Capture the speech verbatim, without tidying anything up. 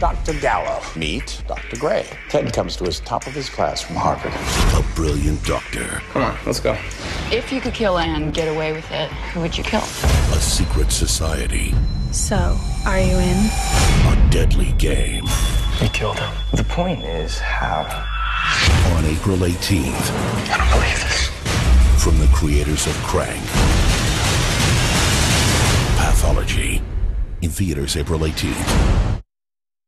Doctor Gallo. Meet Doctor Gray. Ted comes to his top of his class from Harvard. A brilliant doctor. Come on, let's go. If you could kill Anne, get away with it, who would you kill? A secret society. So, are you in? A deadly game. You killed him. The point is how. On April eighteenth. I don't believe this. From the creators of Crank. Pathology. In theaters April eighteenth.